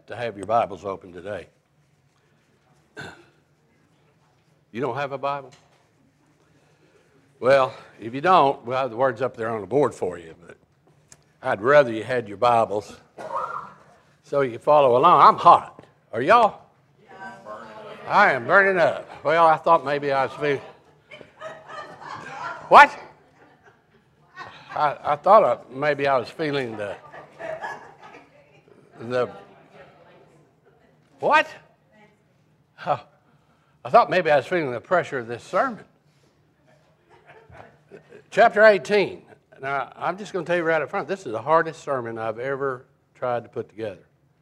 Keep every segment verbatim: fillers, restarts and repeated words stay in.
to have your Bibles open today. You don't have a Bible? Well, if you don't, we'll have the words up there on the board for you, but I'd rather you had your Bibles so you can follow along. I'm hot. Are y'all? I am burning up. Well, I thought maybe I was feeling... What? I, I thought I, maybe I was feeling the... The... What? Oh, I thought maybe I was feeling the pressure of this sermon. Chapter eighteen. Now, I'm just going to tell you right up front, this is the hardest sermon I've ever tried to put together.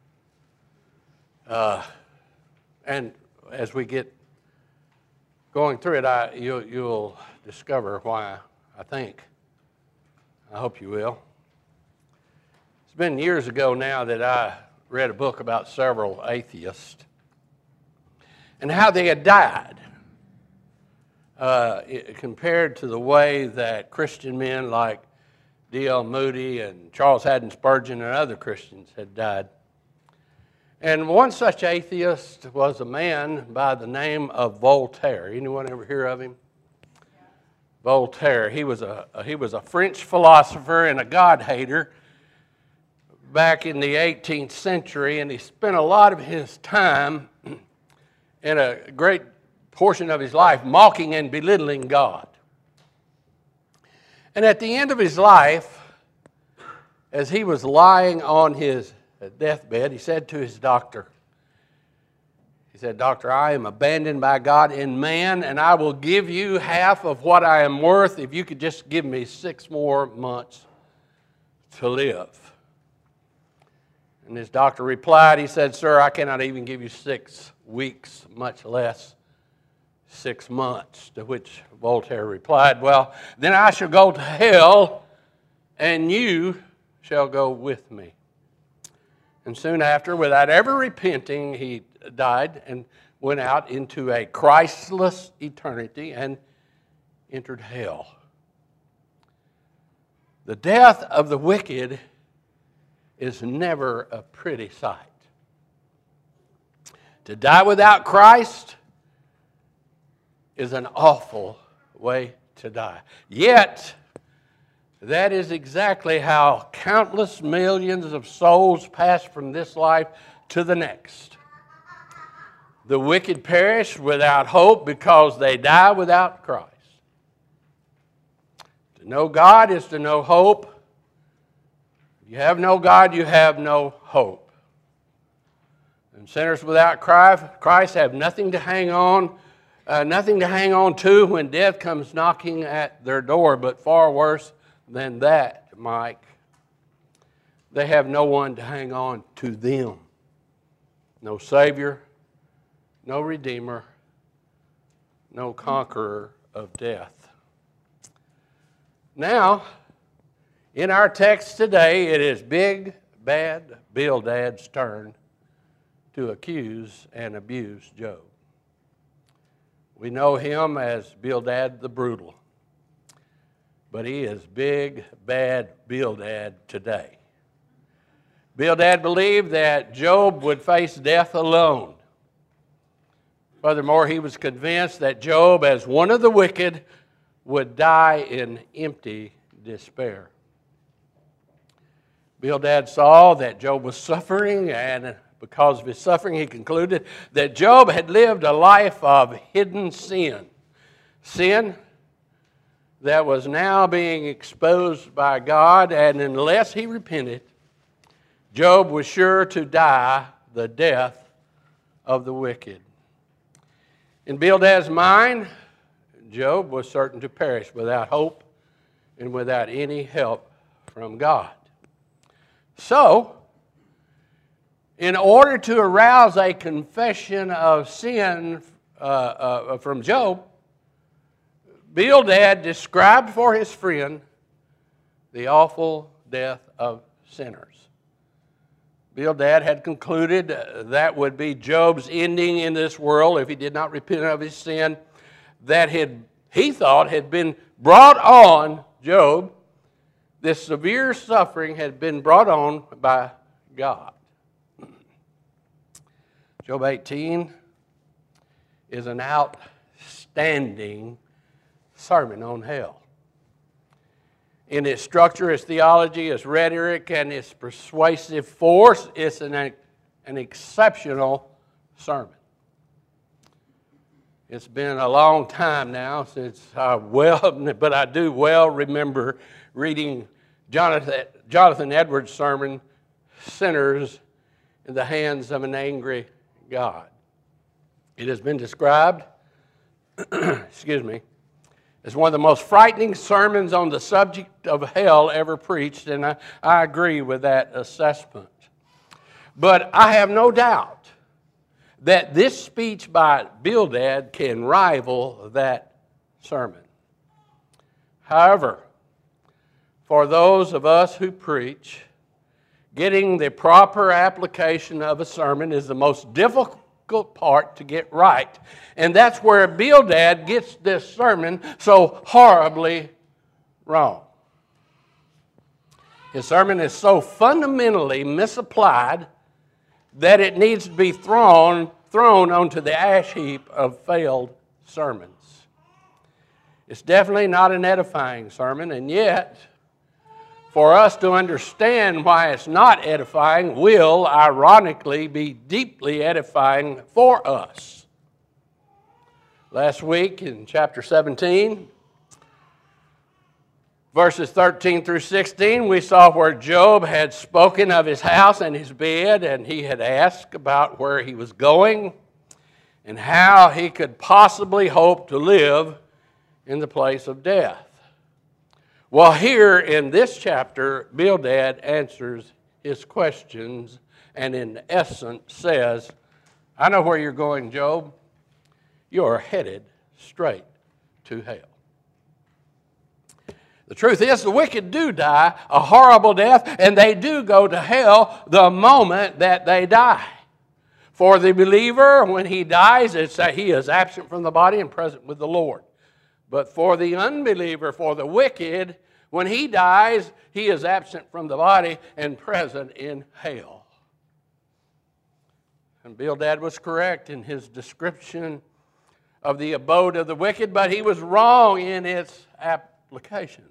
Uh, and as we get going through it, I, you, you'll discover why I think. I hope you will. It's been years ago now that I read a book about several atheists and how they had died uh, it, compared to the way that Christian men like D L Moody and Charles Haddon Spurgeon and other Christians had died. And one such atheist was a man by the name of Voltaire. Anyone ever hear of him? Yeah. Voltaire. He was a he was a French philosopher and a God-hater back in the eighteenth century, and he spent a lot of his time and a great portion of his life mocking and belittling God. And at the end of his life, as he was lying on his deathbed, he said to his doctor, he said, "Doctor, I am abandoned by God in man, and I will give you half of what I am worth if you could just give me six more months to live." And his doctor replied, he said, "Sir, I cannot even give you six weeks, much less six months." To which Voltaire replied, "Well, then I shall go to hell, and you shall go with me." And soon after, without ever repenting, he died and went out into a Christless eternity and entered hell. The death of the wicked is never a pretty sight. To die without Christ is an awful way to die. Yet, that is exactly how countless millions of souls pass from this life to the next. The wicked perish without hope because they die without Christ. To know God is to know hope. If you have no God, you have no hope. And sinners without Christ have nothing to hang on, uh, nothing to hang on to when death comes knocking at their door. But far worse than that, Mike, they have no one to hang on to them. No Savior, no Redeemer, no conqueror of death. Now, in our text today, it is big, bad Bildad's turn to accuse and abuse Job. We know him as Bildad the Brutal, but he is big, bad Bildad today. Bildad believed that Job would face death alone. Furthermore, he was convinced that Job, as one of the wicked, would die in empty despair. Bildad saw that Job was suffering, and because of his suffering, he concluded that Job had lived a life of hidden sin. Sin that was now being exposed by God, and unless he repented, Job was sure to die the death of the wicked. In Bildad's mind, Job was certain to perish without hope and without any help from God. So, in order to arouse a confession of sin uh, uh, from Job, Bildad described for his friend the awful death of sinners. Bildad had concluded that would be Job's ending in this world if he did not repent of his sin that had, he thought had been brought on Job. This severe suffering had been brought on by God. Job eighteen is an outstanding sermon on hell. In its structure, its theology, its rhetoric, and its persuasive force, it's an, an exceptional sermon. It's been a long time now since I well, but I do well remember reading Jonathan, Jonathan Edwards' sermon, Sinners in the Hands of an Angry God. It has been described, excuse me, as one of the most frightening sermons on the subject of hell ever preached, and I, I agree with that assessment. But I have no doubt that this speech by Bildad can rival that sermon. However, for those of us who preach, getting the proper application of a sermon is the most difficult part to get right. And that's where Bildad gets this sermon so horribly wrong. His sermon is so fundamentally misapplied that it needs to be thrown, thrown onto the ash heap of failed sermons. It's definitely not an edifying sermon, and yet, for us to understand why it's not edifying will, ironically, be deeply edifying for us. Last week in chapter seventeen, verses thirteen through sixteen, we saw where Job had spoken of his house and his bed, and he had asked about where he was going and how he could possibly hope to live in the place of death. Well, here in this chapter, Bildad answers his questions and in essence says, I know where you're going, Job. You're headed straight to hell. The truth is, the wicked do die a horrible death, and they do go to hell the moment that they die. For the believer, when he dies, it's that he is absent from the body and present with the Lord. But for the unbeliever, for the wicked, when he dies, he is absent from the body and present in hell. And Bildad was correct in his description of the abode of the wicked, but he was wrong in its application.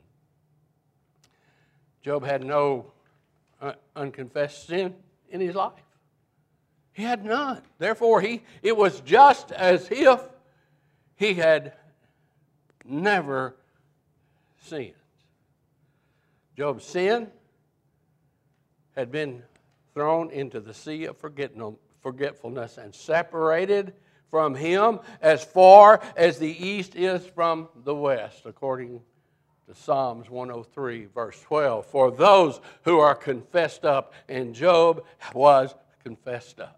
Job had no uh, unconfessed sin in his life. He had none. Therefore, he it was just as if he had never sinned. Job's sin had been thrown into the sea of forgetfulness and separated from him as far as the east is from the west, according to Psalms one oh three, verse twelve. For those who are confessed up, and Job was confessed up.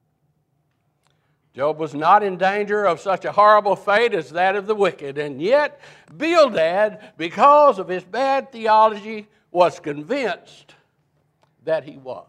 Job was not in danger of such a horrible fate as that of the wicked, and yet Bildad, because of his bad theology, was convinced that he was.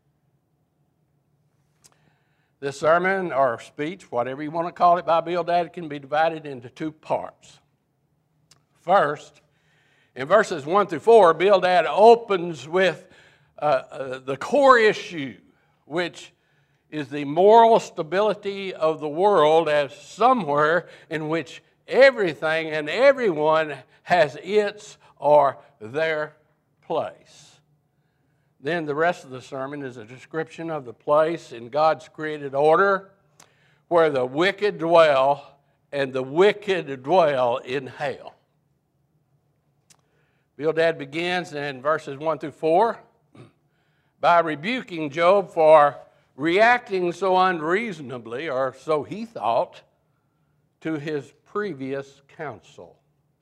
This sermon or speech, whatever you want to call it, by Bildad can be divided into two parts. First, in verses one through four, Bildad opens with uh, uh, the core issue, which is the moral stability of the world as somewhere in which everything and everyone has its or their place. Then the rest of the sermon is a description of the place in God's created order where the wicked dwell, and the wicked dwell in hell. Bildad begins in verses one through four by rebuking Job for reacting so unreasonably, or so he thought, to his previous counsel.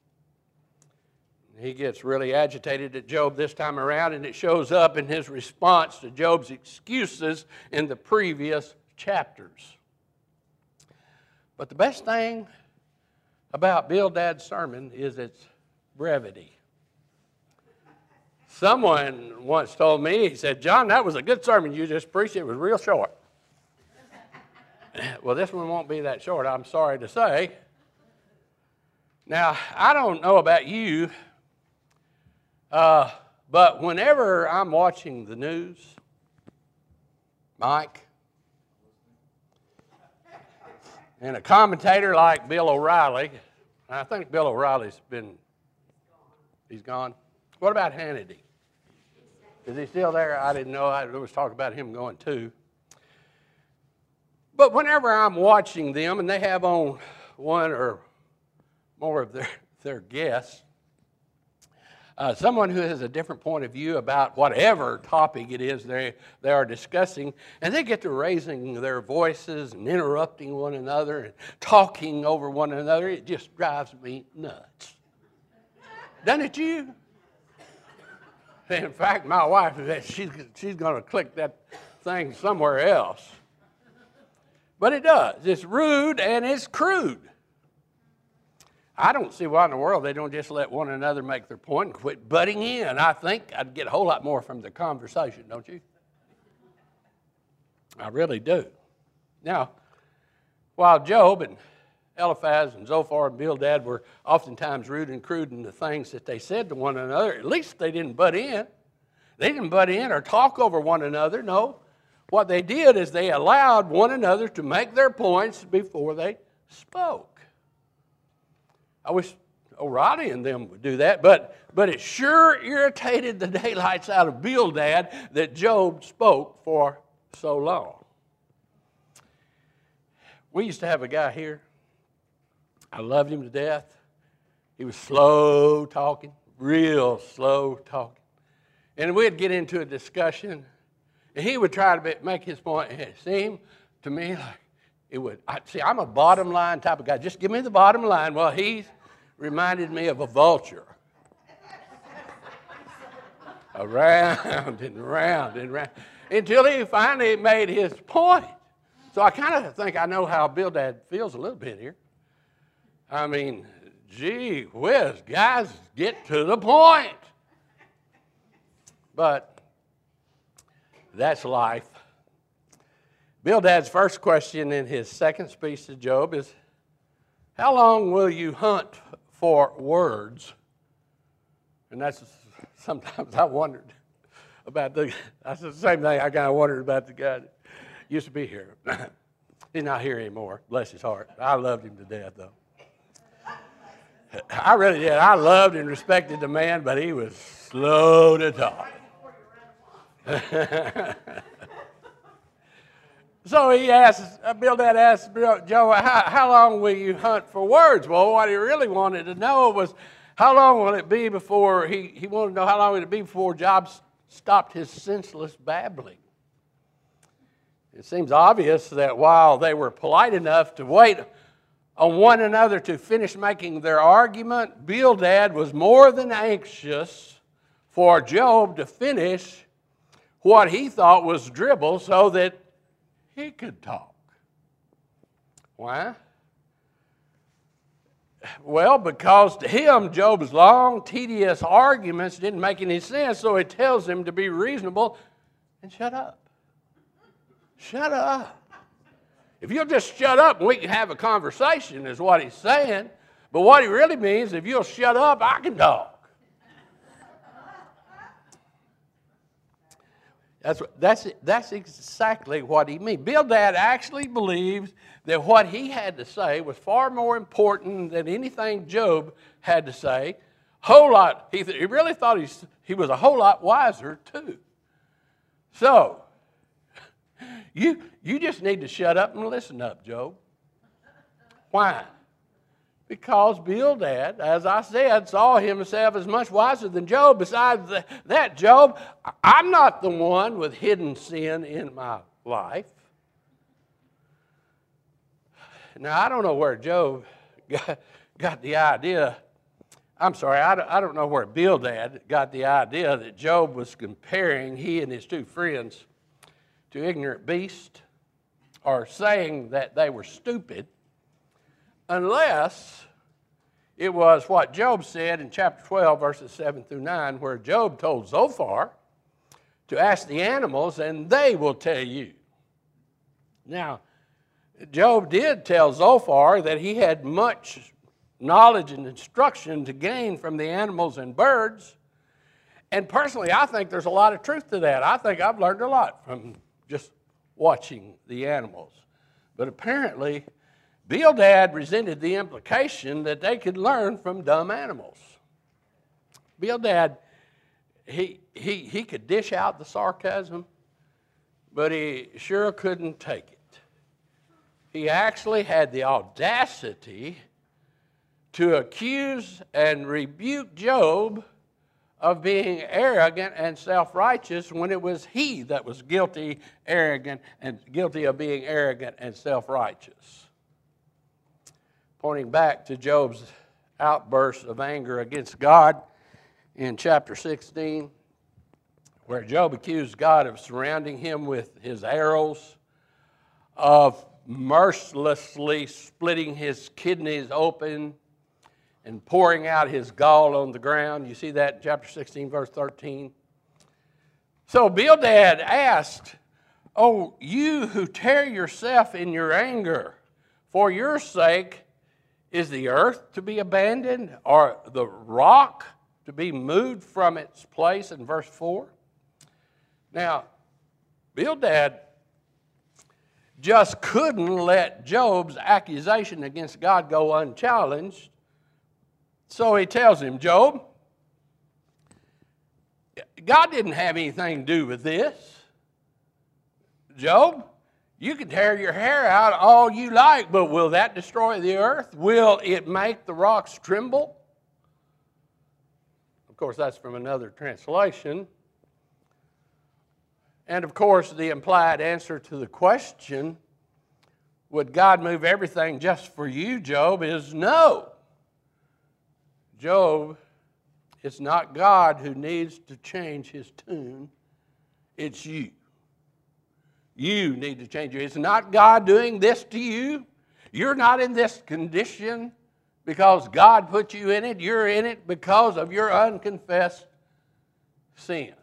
He gets really agitated at Job this time around, and it shows up in his response to Job's excuses in the previous chapters. But the best thing about Bildad's sermon is its brevity. Someone once told me, he said, John, that was a good sermon you just preached. It was real short. Well, this one won't be that short, I'm sorry to say. Now, I don't know about you, uh, but whenever I'm watching the news, Mike, And a commentator like Bill O'Reilly, I think Bill O'Reilly's been, he's gone. What about Hannity? Is he still there? I didn't know. I, there was talk about him going too. But whenever I'm watching them and they have on one or more of their, their guests, uh, someone who has a different point of view about whatever topic it is they, they are discussing, and they get to raising their voices and interrupting one another and talking over one another, it just drives me nuts. Doesn't it you? In fact, my wife, she's, she's going to click that thing somewhere else. But it does. It's rude and it's crude. I don't see why in the world they don't just let one another make their point and quit butting in. I think I'd get a whole lot more from the conversation, don't you? I really do. Now, while Job and Eliphaz and Zophar and Bildad were oftentimes rude and crude in the things that they said to one another, at least they didn't butt in. They didn't butt in or talk over one another. No. What they did is they allowed one another to make their points before they spoke. I wish O'Reilly and them would do that, but, but it sure irritated the daylights out of Bildad that Job spoke for so long. We used to have a guy here. I loved him to death. He was slow talking, real slow talking. And we'd get into a discussion, and he would try to make his point, and it seemed to me like it would. I, see, I'm a bottom line type of guy. Just give me the bottom line. Well, he reminded me of a vulture. Around and around and around, until he finally made his point. So I kind of think I know how Bildad feels a little bit here. I mean, gee whiz, guys, get to the point. But that's life. Bildad's first question in his second speech to Job is, how long will you hunt for words? And that's sometimes I wondered about the, that's the same thing I kind of wondered about the guy that used to be here. He's not here anymore, bless his heart. I loved him to death, though. I really did. I loved and respected the man, but he was slow to talk. So he asks, Bildad asks Job, how, how long will you hunt for words? Well, what he really wanted to know was, how long will it be before, he, he wanted to know how long would it be before Job stopped his senseless babbling. It seems obvious that while they were polite enough to wait on one another to finish making their argument, Bildad was more than anxious for Job to finish what he thought was dribble so that he could talk. Why? Well, because to him, Job's long, tedious arguments didn't make any sense, so he tells him to be reasonable and shut up. Shut up. If you'll just shut up and we can have a conversation is what he's saying. But what he really means, if you'll shut up, I can talk. That's, that's, that's exactly what he means. Bildad actually believes that what he had to say was far more important than anything Job had to say. Whole lot. He, he really thought he's, he was a whole lot wiser too. So, you, you just need to shut up and listen up, Job. Why? Because Bildad, as I said, saw himself as much wiser than Job. Besides that, Job, I'm not the one with hidden sin in my life. Now, I don't know where Job got, got the idea. I'm sorry, I don't, I don't know where Bildad got the idea that Job was comparing he and his two friends to ignorant beasts or saying that they were stupid, unless it was what Job said in chapter twelve, verses seven through nine, where Job told Zophar to ask the animals and they will tell you. Now, Job did tell Zophar that he had much knowledge and instruction to gain from the animals and birds. And personally, I think there's a lot of truth to that. I think I've learned a lot from just watching the animals. But apparently, Bildad resented the implication that they could learn from dumb animals. Bildad, he, he, he could dish out the sarcasm, but he sure couldn't take it. He actually had the audacity to accuse and rebuke Job of being arrogant and self-righteous when it was he that was guilty, arrogant, and guilty of being arrogant and self-righteous. Pointing back to Job's outburst of anger against God in chapter sixteen, where Job accused God of surrounding him with his arrows, of mercilessly splitting his kidneys open and pouring out his gall on the ground. You see that in chapter sixteen, verse thirteen. So Bildad asked, "Oh, you who tear yourself in your anger, for your sake, is the earth to be abandoned, or the rock to be moved from its place?" In verse four. Now, Bildad just couldn't let Job's accusation against God go unchallenged. So he tells him, "Job, God didn't have anything to do with this. Job, you can tear your hair out all you like, but will that destroy the earth? Will it make the rocks tremble?" Of course, that's from another translation. And of course, the implied answer to the question, would God move everything just for you, Job, is no. Job, it's not God who needs to change his tune. It's you. You need to change it. It's not God doing this to you. You're not in this condition because God put you in it. You're in it because of your unconfessed sin.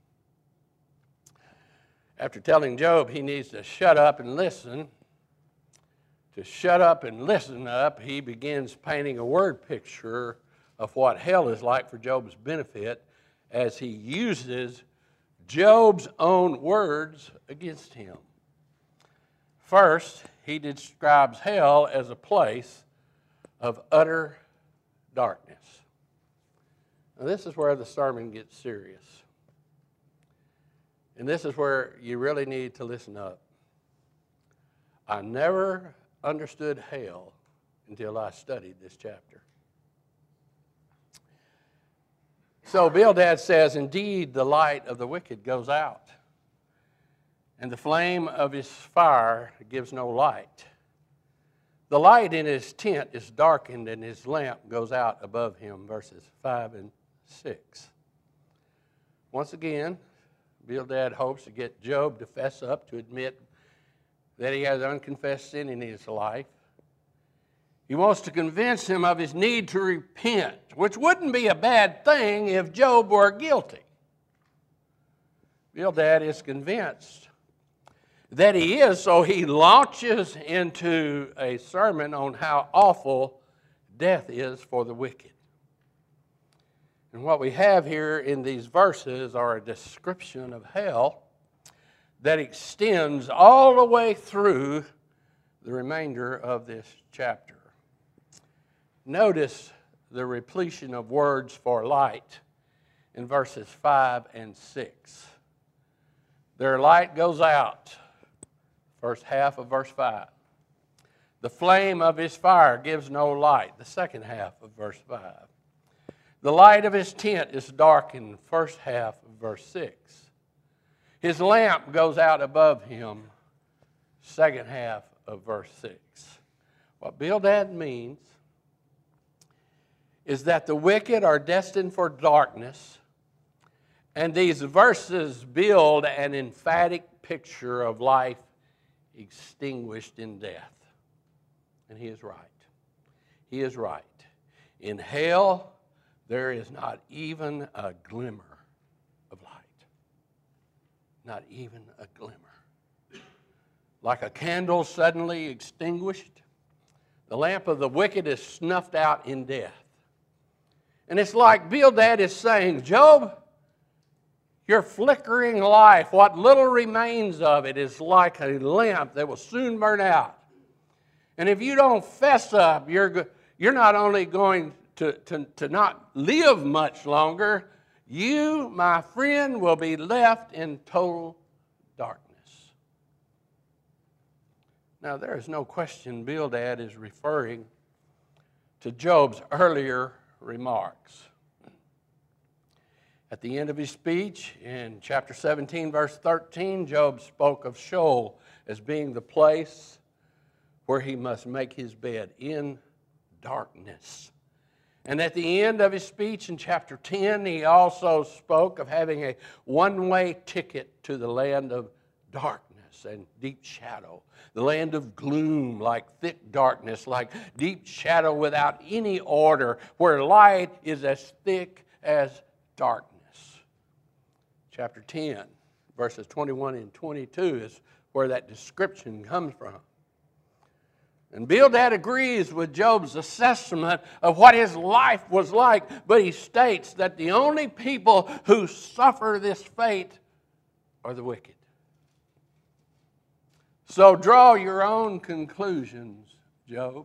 After telling Job he needs to shut up and listen, to shut up and listen up, he begins painting a word picture of what hell is like for Job's benefit as he uses Job's own words against him. First, he describes hell as a place of utter darkness. Now, this is where the sermon gets serious. And this is where you really need to listen up. I never understood hell until I studied this chapter. So Bildad says, "Indeed, the light of the wicked goes out, and the flame of his fire gives no light. The light in his tent is darkened, and his lamp goes out above him," verses five and six. Once again, Bildad hopes to get Job to fess up, to admit that he has unconfessed sin in his life. He wants to convince him of his need to repent, which wouldn't be a bad thing if Job were guilty. Bildad is convinced that he is, so he launches into a sermon on how awful death is for the wicked. And what we have here in these verses are a description of hell that extends all the way through the remainder of this chapter. Notice the repletion of words for light in verses five and six. Their light goes out, first half of verse five. The flame of his fire gives no light, the second half of verse five. The light of his tent is darkened, first half of verse six. His lamp goes out above him, second half of verse six. What Bildad means is that the wicked are destined for darkness, and these verses build an emphatic picture of life extinguished in death. And he is right. He is right. In hell, there is not even a glimmer of light. Not even a glimmer. Like a candle suddenly extinguished, the lamp of the wicked is snuffed out in death. And it's like Bildad is saying, Job, your flickering life, what little remains of it, is like a lamp that will soon burn out. And if you don't fess up, you're, you're not only going to, to, to not live much longer, you, my friend, will be left in total darkness. Now, there is no question Bildad is referring to Job's earlier remarks. At the end of his speech, in chapter seventeen, verse thirteen, Job spoke of Sheol as being the place where he must make his bed, in darkness. And at the end of his speech in chapter ten, he also spoke of having a one-way ticket to the land of darkness and deep shadow, the land of gloom, like thick darkness, like deep shadow without any order, where light is as thick as darkness. Chapter ten, verses twenty-one and twenty-two is where that description comes from. And Bildad agrees with Job's assessment of what his life was like, but he states that the only people who suffer this fate are the wicked. So draw your own conclusions, Job.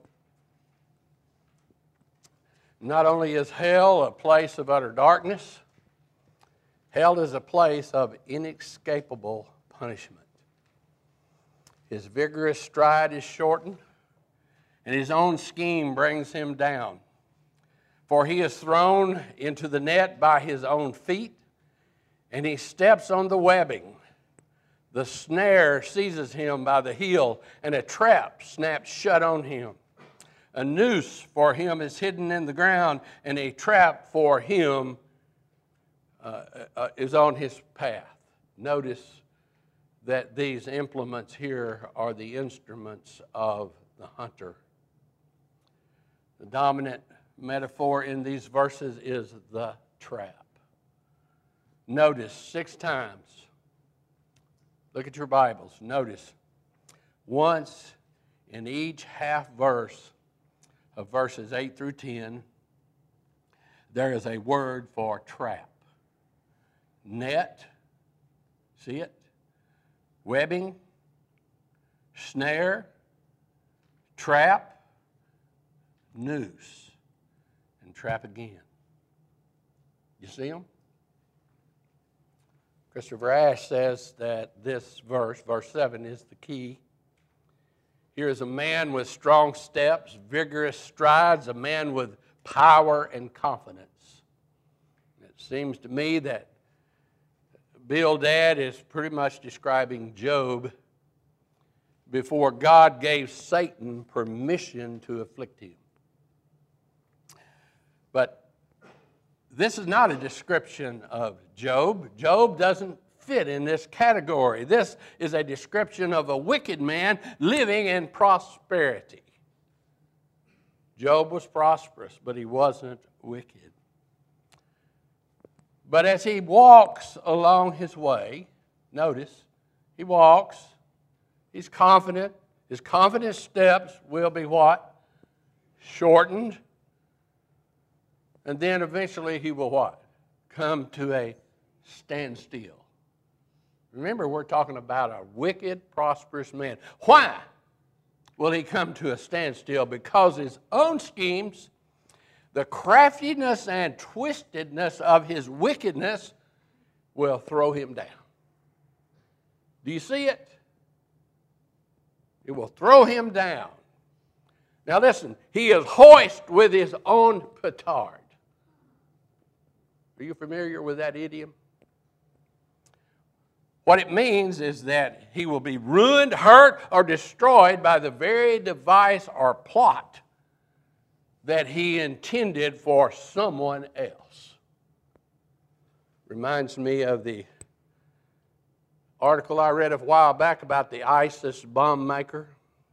Not only is hell a place of utter darkness, hell is a place of inescapable punishment. His vigorous stride is shortened, and his own scheme brings him down. For he is thrown into the net by his own feet, and he steps on the webbing. The snare seizes him by the heel, and a trap snaps shut on him. A noose for him is hidden in the ground, and a trap for him uh, uh, is on his path. Notice that these implements here are the instruments of the hunter. The dominant metaphor in these verses is the trap. Notice six times. Look at your Bibles. Notice once in each half verse of verses eight through ten, there is a word for trap. Net, see it? Webbing, snare, trap, noose, and trap again. You see them? Christopher Ash says that this verse, verse seven, is the key. Here is a man with strong steps, vigorous strides, a man with power and confidence. It seems to me that Bildad is pretty much describing Job before God gave Satan permission to afflict him. But this is not a description of Job. Job doesn't fit in this category. This is a description of a wicked man living in prosperity. Job was prosperous, but he wasn't wicked. But as he walks along his way, notice, he walks, he's confident. His confident steps will be what? Shortened. And then eventually he will what? Come to a standstill. Remember, we're talking about a wicked, prosperous man. Why will he come to a standstill? Because his own schemes, the craftiness and twistedness of his wickedness will throw him down. Do you see it? It will throw him down. Now listen, he is hoist with his own petard. Are you familiar with that idiom? What it means is that he will be ruined, hurt, or destroyed by the very device or plot that he intended for someone else. Reminds me of the article I read a while back about the ISIS bomb maker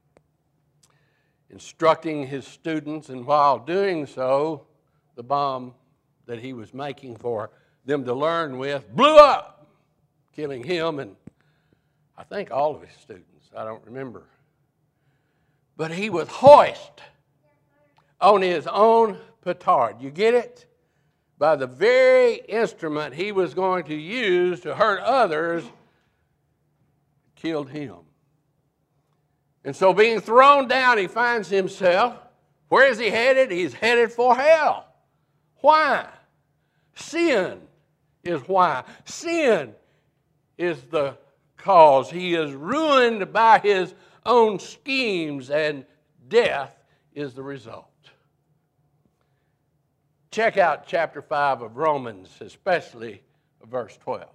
instructing his students, and while doing so, the bomb that he was making for them to learn with blew up, killing him and I think all of his students. I don't remember. But he was hoist on his own petard. You get it? By the very instrument he was going to use to hurt others, killed him. And so being thrown down, he finds himself, where is he headed? He's headed for hell. Why? Sin is why. Sin is the cause. He is ruined by his own schemes, and death is the result. Check out chapter five of Romans, especially verse twelve.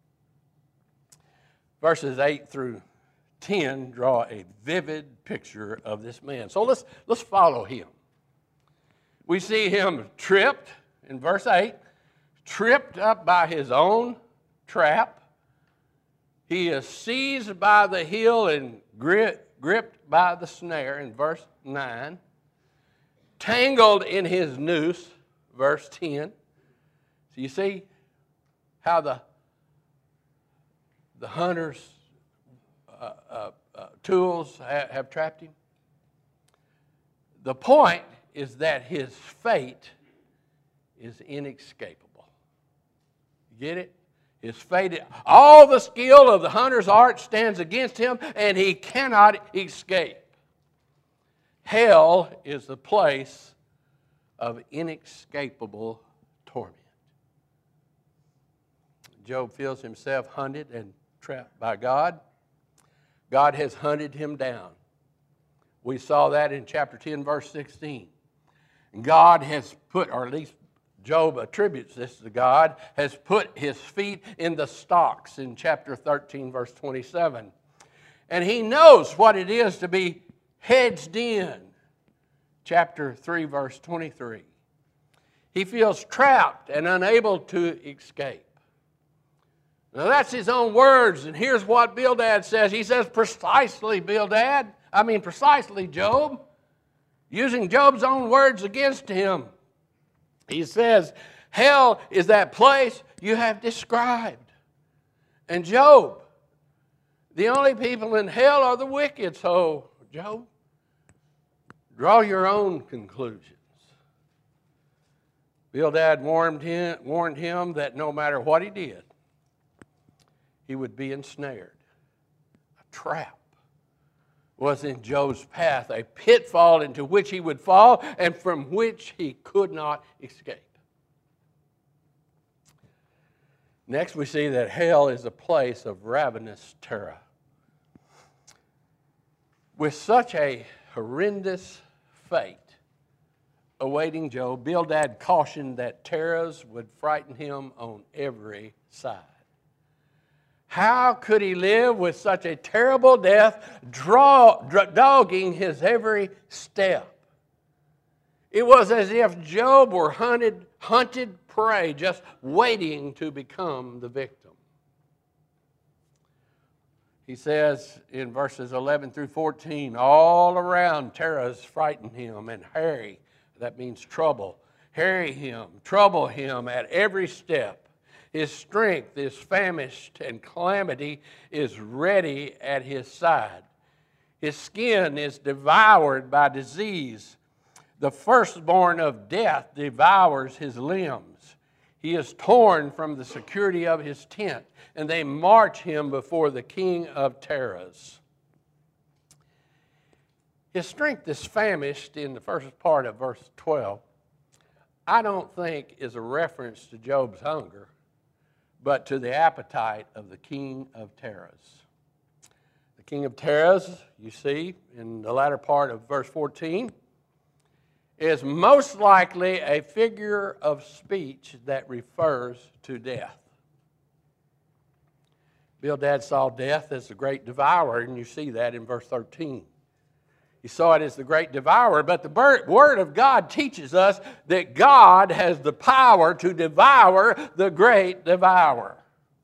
Verses eight through ten draw a vivid picture of this man. So let's, let's follow him. We see him tripped in verse eight, tripped up by his own trap. He is seized by the heel and grip, gripped by the snare in verse nine, tangled in his noose, verse ten. So you see how the, the hunter's uh, uh, uh, tools ha- have trapped him? The point is that his fate is inescapable. You get it? His fate, all the skill of the hunter's art stands against him, and he cannot escape. Hell is the place of inescapable torment. Job feels himself hunted and trapped by God. God has hunted him down. We saw that in chapter ten, verse sixteen. God has put, or at least Job attributes this to God, has put his feet in the stocks in chapter thirteen, verse twenty-seven. And he knows what it is to be hedged in, chapter three, verse twenty-three. He feels trapped and unable to escape. Now that's his own words, and here's what Bildad says. He says, precisely, Bildad, I mean precisely, Job, using Job's own words against him. He says, hell is that place you have described. And Job, the only people in hell are the wicked. So, Job, draw your own conclusions. Bildad warned him, warned him that no matter what he did, he would be ensnared. A trap was in Job's path, a pitfall into which he would fall and from which he could not escape. Next, we see that hell is a place of ravenous terror. With such a horrendous fate awaiting Job, Bildad cautioned that terrors would frighten him on every side. How could he live with such a terrible death draw, dogging his every step? It was as if Job were hunted, hunted prey, just waiting to become the victim. He says in verses eleven through fourteen, all around terrors frighten him and harry, that means trouble, harry him, trouble him at every step. His strength is famished and calamity is ready at his side. His skin is devoured by disease. The firstborn of death devours his limbs. He is torn from the security of his tent, and they march him before the king of terrors. His strength is famished in the first part of verse twelve. I don't think is a reference to Job's hunger, but to the appetite of the king of terrors. The king of terrors, you see, in the latter part of verse fourteen, is most likely a figure of speech that refers to death. Bildad saw death as the great devourer, and you see that in verse thirteen. He saw it as the great devourer, but the Word of God teaches us that God has the power to devour the great devourer.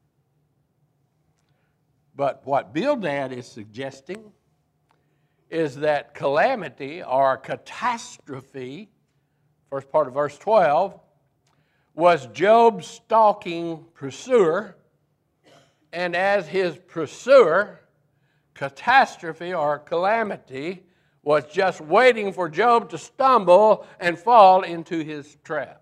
But what Bildad is suggesting is that calamity or catastrophe, first part of verse twelve, was Job's stalking pursuer, and as his pursuer, catastrophe or calamity was just waiting for Job to stumble and fall into his trap.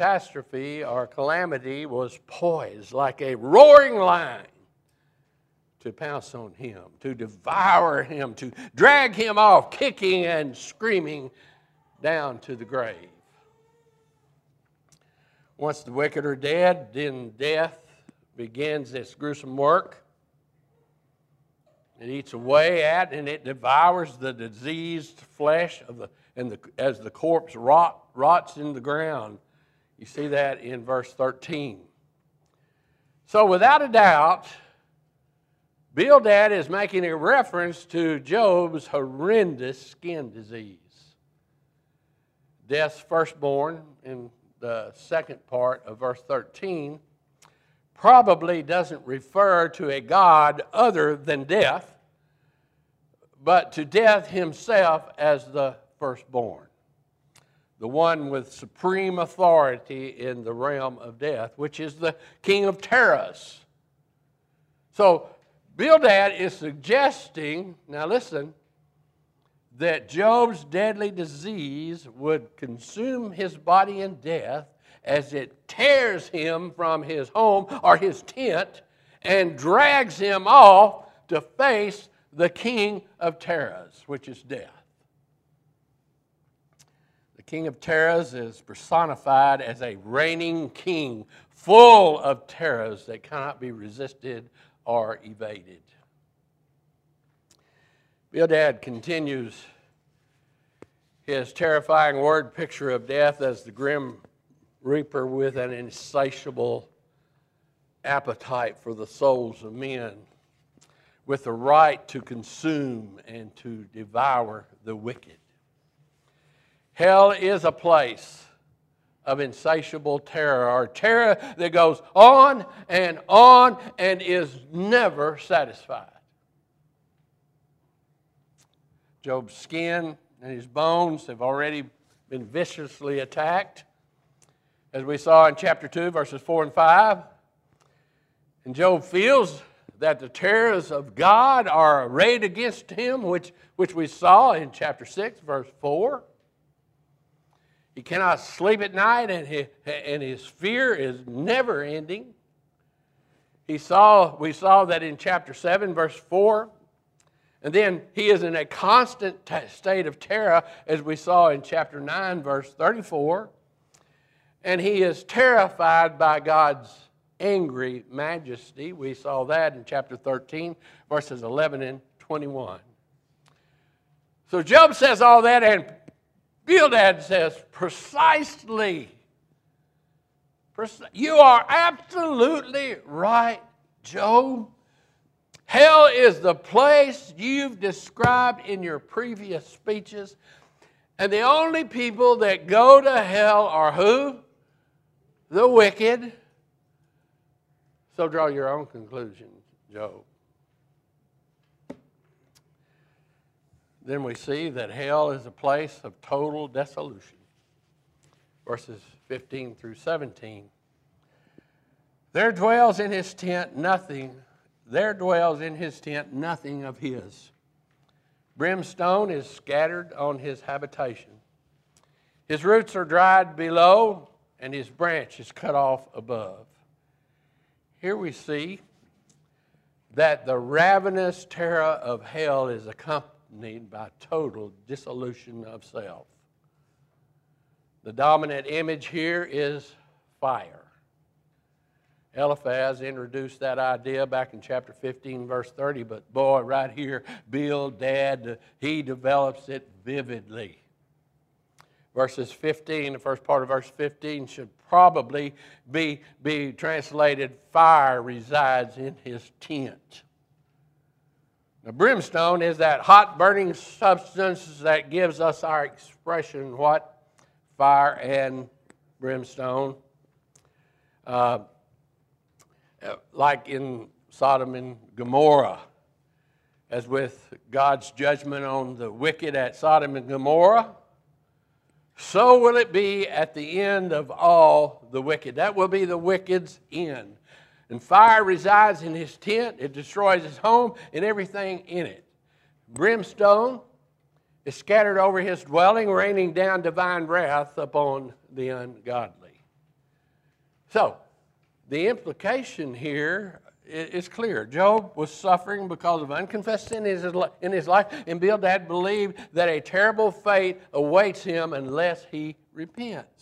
Catastrophe or calamity was poised like a roaring lion, to pounce on him, to devour him, to drag him off, kicking and screaming down to the grave. Once the wicked are dead, then death begins its gruesome work. It eats away at and it devours the diseased flesh of the and the, as the corpse rot, rots in the ground. You see that in verse thirteen. So without a doubt, Bildad is making a reference to Job's horrendous skin disease. Death's firstborn in the second part of verse thirteen probably doesn't refer to a God other than death, but to death himself as the firstborn, the one with supreme authority in the realm of death, which is the king of terrors. So Bildad is suggesting, now listen, that Job's deadly disease would consume his body in death as it tears him from his home or his tent and drags him off to face the king of terrors, which is death. The king of terrors is personified as a reigning king full of terrors that cannot be resisted or evaded. Bildad continues his terrifying word picture of death as the grim reaper with an insatiable appetite for the souls of men, with the right to consume and to devour the wicked. Hell is a place of insatiable terror, or terror that goes on and on and is never satisfied. Job's skin and his bones have already been viciously attacked, as we saw in chapter two, verses four and five. And Job feels that the terrors of God are arrayed against him, which, which we saw in chapter six, verse four. He cannot sleep at night, and his, and his fear is never ending. He saw, we saw that in chapter seven, verse four. And then he is in a constant t- state of terror, as we saw in chapter nine, verse thirty-four. And he is terrified by God's angry majesty. We saw that in chapter thirteen, verses eleven and twenty-one. So Job says all that, and Bildad says, precisely, you are absolutely right, Job. Hell is the place you've described in your previous speeches. And the only people that go to hell are who? The wicked. So draw your own conclusions, Job. Then we see that hell is a place of total dissolution. Verses fifteen through seventeen. There dwells in his tent nothing, there dwells in his tent nothing of his. Brimstone is scattered on his habitation. His roots are dried below, and his branch is cut off above. Here we see that the ravenous terror of hell is accompanied by total dissolution of self. The dominant image here is fire. Eliphaz introduced that idea back in chapter fifteen, verse thirty, but boy, right here, Bildad, he develops it vividly. Verses fifteen, the first part of verse fifteen should probably be, be translated, fire resides in his tent. Now, brimstone is that hot burning substance that gives us our expression, what? Fire and brimstone. Uh, like in Sodom and Gomorrah, as with God's judgment on the wicked at Sodom and Gomorrah, so will it be at the end of all the wicked. That will be the wicked's end. And fire resides in his tent. It destroys his home and everything in it. Brimstone is scattered over his dwelling, raining down divine wrath upon the ungodly. So, the implication here it's clear. Job was suffering because of unconfessed sin in his life, and Bildad believed that a terrible fate awaits him unless he repents.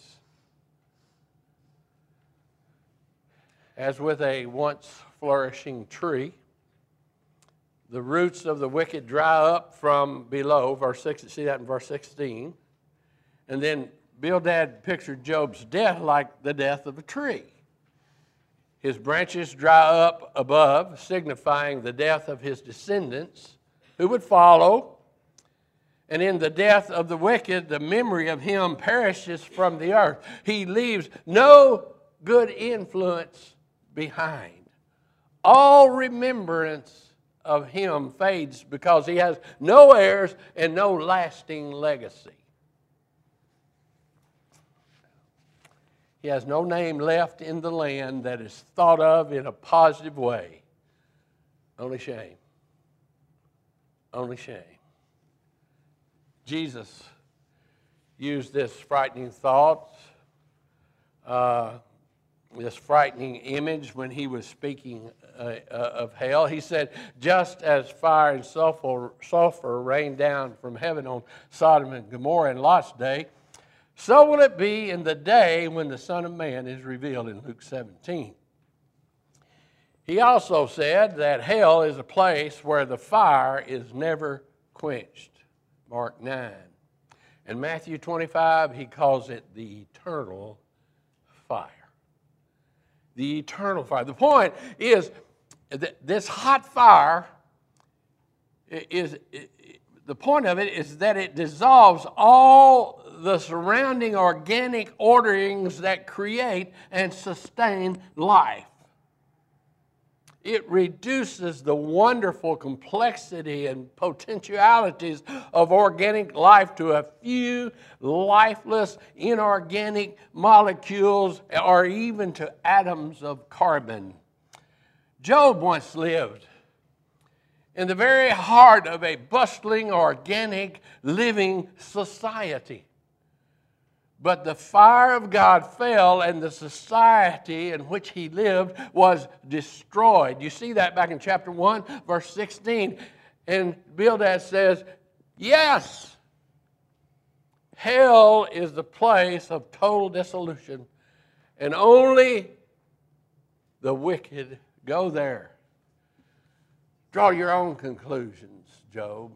As with a once flourishing tree, the roots of the wicked dry up from below. Verse six, see that in verse sixteen. And then Bildad pictured Job's death like the death of a tree. His branches dry up above, signifying the death of his descendants who would follow. And in the death of the wicked, the memory of him perishes from the earth. He leaves no good influence behind. All remembrance of him fades because he has no heirs and no lasting legacy. He has no name left in the land that is thought of in a positive way. Only shame. Only shame. Jesus used this frightening thought, uh, this frightening image when he was speaking uh, uh, of hell. He said, just as fire and sulfur, sulfur rained down from heaven on Sodom and Gomorrah in Lot's day, so will it be in the day when the Son of Man is revealed in Luke seventeen. He also said that hell is a place where the fire is never quenched. Mark nine. In Matthew twenty-five, he calls it the eternal fire. The eternal fire. The point is that this hot fire is, the point of it is that it dissolves all the surrounding organic orderings that create and sustain life. It reduces the wonderful complexity and potentialities of organic life to a few lifeless, inorganic molecules or even to atoms of carbon. Job once lived in the very heart of a bustling, organic, living society. But the fire of God fell and the society in which he lived was destroyed. You see that back in chapter one, verse sixteen. And Bildad says, yes, hell is the place of total dissolution, and only the wicked go there. Draw your own conclusions, Job.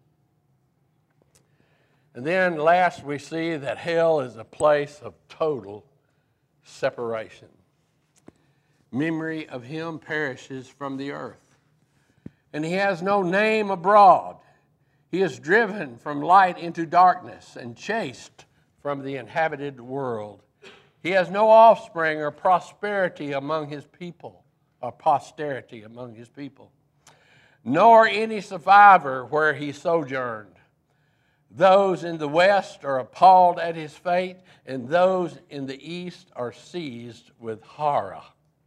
And then last we see that hell is a place of total separation. Memory of him perishes from the earth. And he has no name abroad. He is driven from light into darkness and chased from the inhabited world. He has no offspring or prosperity among his people, or posterity among his people, nor any survivor where he sojourned. Those in the west are appalled at his fate, and those in the east are seized with horror.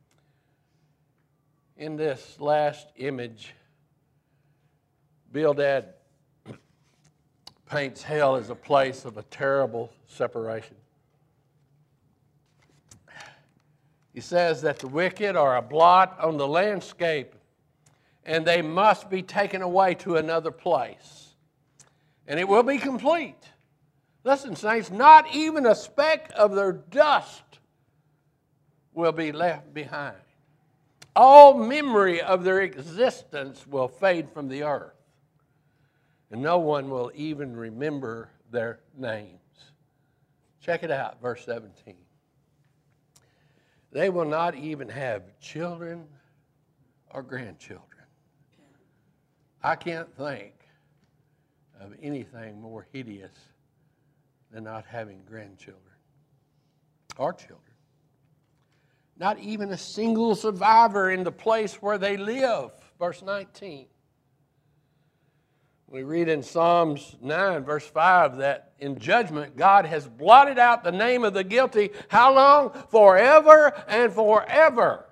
In this last image, Bildad paints hell as a place of a terrible separation. He says that the wicked are a blot on the landscape, and they must be taken away to another place. And it will be complete. Listen, saints, not even a speck of their dust will be left behind. All memory of their existence will fade from the earth. And no one will even remember their names. Check it out, verse seventeen. They will not even have children or grandchildren. I can't think of anything more hideous than not having grandchildren or children. Not even a single survivor in the place where they live. Verse nineteen. We read in Psalms nine, verse five, that in judgment God has blotted out the name of the guilty. How long? Forever and forever.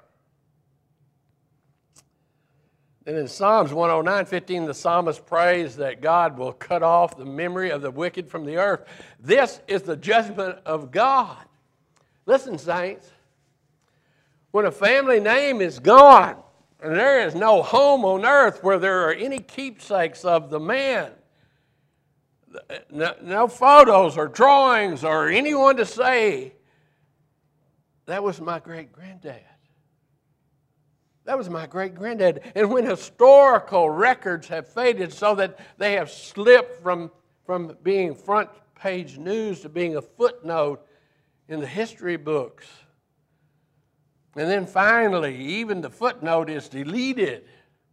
And in Psalms one oh nine, fifteen, the psalmist prays that God will cut off the memory of the wicked from the earth. This is the judgment of God. Listen, saints, when a family name is gone, And there is no home on earth where there are any keepsakes of the man. No, no photos or drawings or anyone to say, that was my great-granddad. That was my great-granddad. And when historical records have faded so that they have slipped from, from being front-page news to being a footnote in the history books, and then finally, even the footnote is deleted.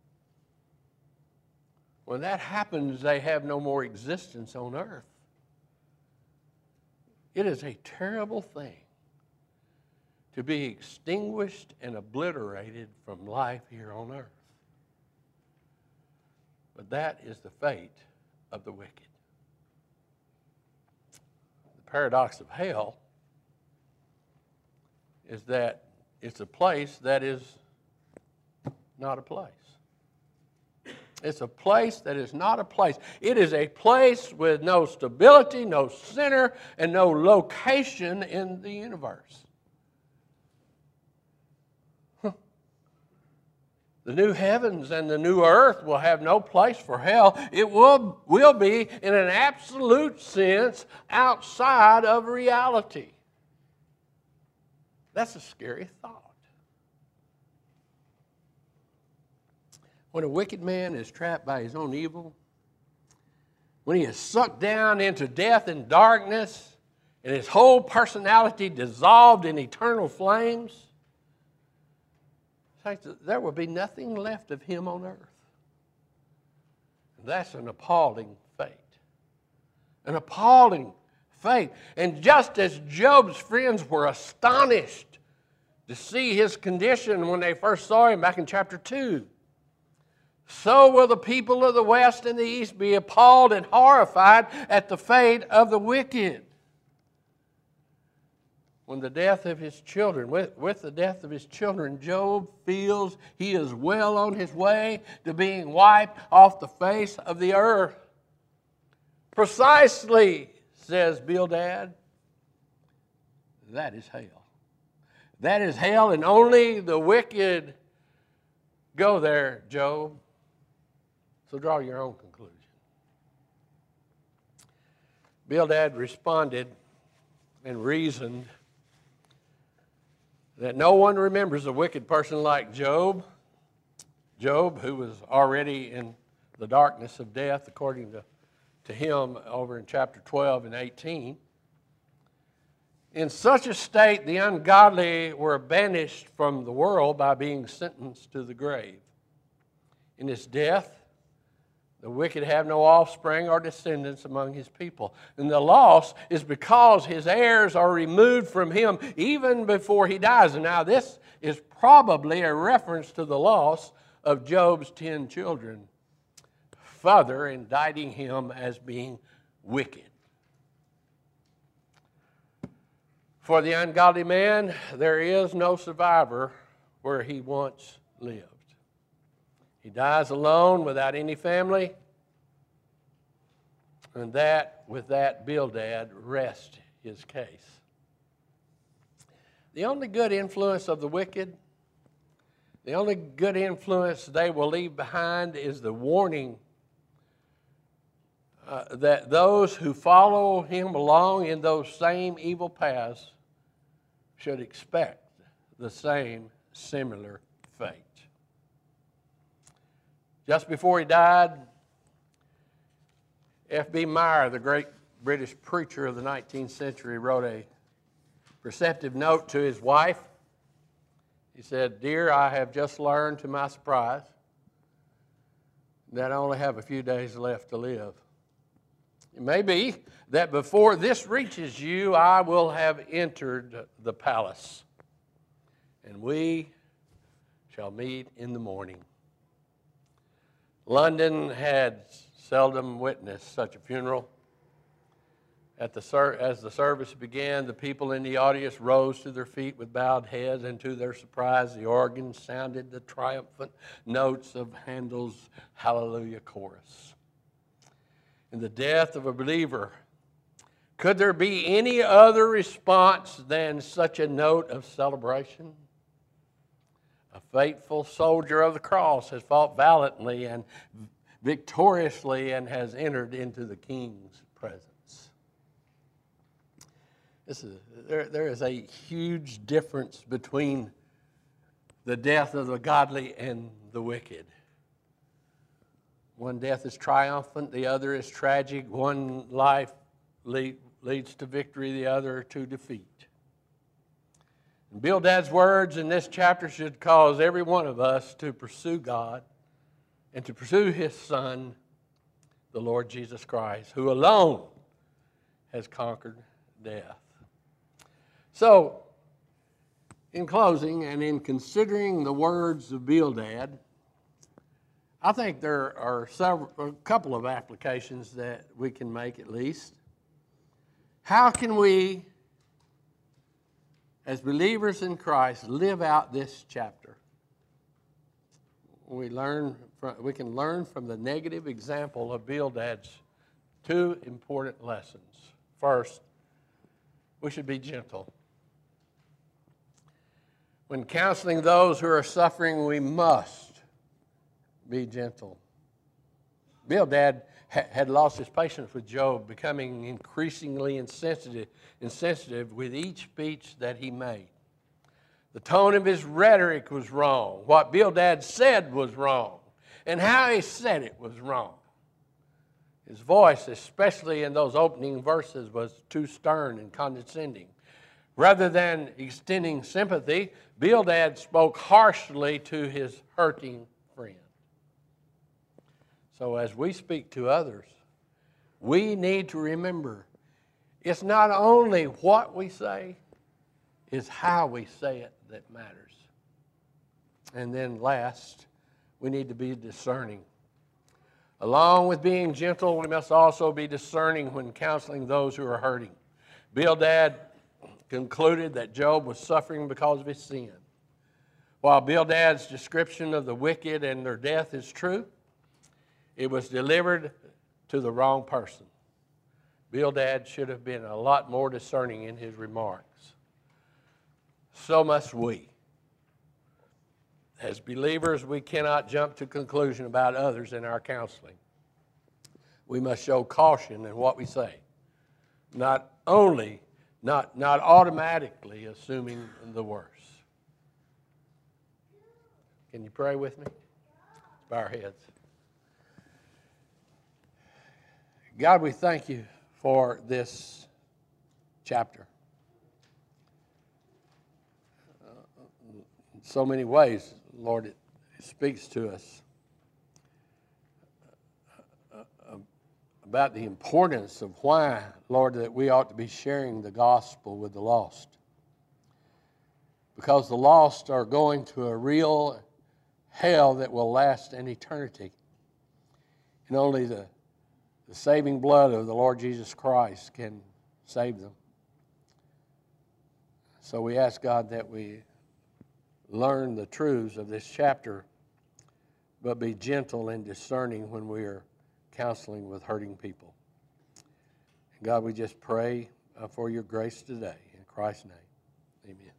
When that happens, they have no more existence on earth. It is a terrible thing to be extinguished and obliterated from life here on earth. But that is the fate of the wicked. The paradox of hell is that it's a place that is not a place. It's a place that is not a place. It is a place with no stability, no center, and no location in the universe. Huh. The new heavens and the new earth will have no place for hell. It will, will be, in an absolute sense, outside of reality. That's a scary thought. When a wicked man is trapped by his own evil, when he is sucked down into death and darkness, and his whole personality dissolved in eternal flames, there will be nothing left of him on earth. That's an appalling fate. An appalling fate. And just as Job's friends were astonished to see his condition when they first saw him back in chapter two, so will the people of the west and the east be appalled and horrified at the fate of the wicked. When the death of his children, with, with the death of his children, Job feels he is well on his way to being wiped off the face of the earth. Precisely, says Bildad, that is hell. That is hell, and only the wicked go there, Job. So draw your own conclusion. Bildad responded and reasoned that no one remembers a wicked person like Job. Job, who was already in the darkness of death, according to, to him over in chapter twelve and eighteen. In such a state, the ungodly were banished from the world by being sentenced to the grave. In his death, the wicked have no offspring or descendants among his people. And the loss is because his heirs are removed from him even before he dies. And now this is probably a reference to the loss of Job's ten children, further indicting him as being wicked. For the ungodly man, there is no survivor where he once lived. He dies alone without any family. And that, with that, Bildad rests his case. The only good influence of the wicked, the only good influence they will leave behind is the warning uh, that those who follow him along in those same evil paths should expect the same similar fate. Just before he died, F B Meyer, the great British preacher of the nineteenth century, wrote a perceptive note to his wife. He said, "Dear, I have just learned to my surprise that I only have a few days left to live. It may be that before this reaches you, I will have entered the palace, and we shall meet in the morning." London had seldom witnessed such a funeral. At the ser- as the service began, the people in the audience rose to their feet with bowed heads, and to their surprise, the organ sounded the triumphant notes of Handel's Hallelujah Chorus. In the death of a believer, could there be any other response than such a note of celebration? a faithful soldier of the cross, has fought valiantly and victoriously and has entered into the King's presence. This is, there, there is a huge difference between the death of the godly and the wicked. One death is triumphant, the other is tragic. One life lead, leads to victory, the other to defeat. And Bildad's words in this chapter should cause every one of us to pursue God and to pursue His Son, the Lord Jesus Christ, who alone has conquered death. So, in closing and in considering the words of Bildad, I think there are several, a couple of applications that we can make at least. How can we, as believers in Christ, live out this chapter? We learn from, we can learn from the negative example of Bildad's two important lessons. First, we should be gentle. When counseling those who are suffering, we must be gentle. Bildad ha- had lost his patience with Job, becoming increasingly insensitive, insensitive with each speech that he made. The tone of his rhetoric was wrong. What Bildad said was wrong. And how he said it was wrong. His voice, especially in those opening verses, was too stern and condescending. Rather than extending sympathy, Bildad spoke harshly to his hurting friend. So as we speak to others, we need to remember it's not only what we say, it's how we say it that matters. And then last, we need to be discerning. Along with being gentle, we must also be discerning when counseling those who are hurting. Bildad concluded that Job was suffering because of his sin. While Bildad's description of the wicked and their death is true, it was delivered to the wrong person. Bildad should have been a lot more discerning in his remarks. So must we. As believers, we cannot jump to conclusion about others in our counseling. We must show caution in what we say, not only, not, not automatically assuming the worst. Can you pray with me? Let's bow our heads. God, we thank you for this chapter. Uh, in so many ways, Lord, it speaks to us about the importance of why, Lord, that we ought to be sharing the gospel with the lost. Because the lost are going to a real hell that will last an eternity. And only the, the saving blood of the Lord Jesus Christ can save them. So we ask, God, that we learn the truths of this chapter, but be gentle and discerning when we are counseling with hurting people. And God, we just pray uh, for your grace today. In Christ's name, amen.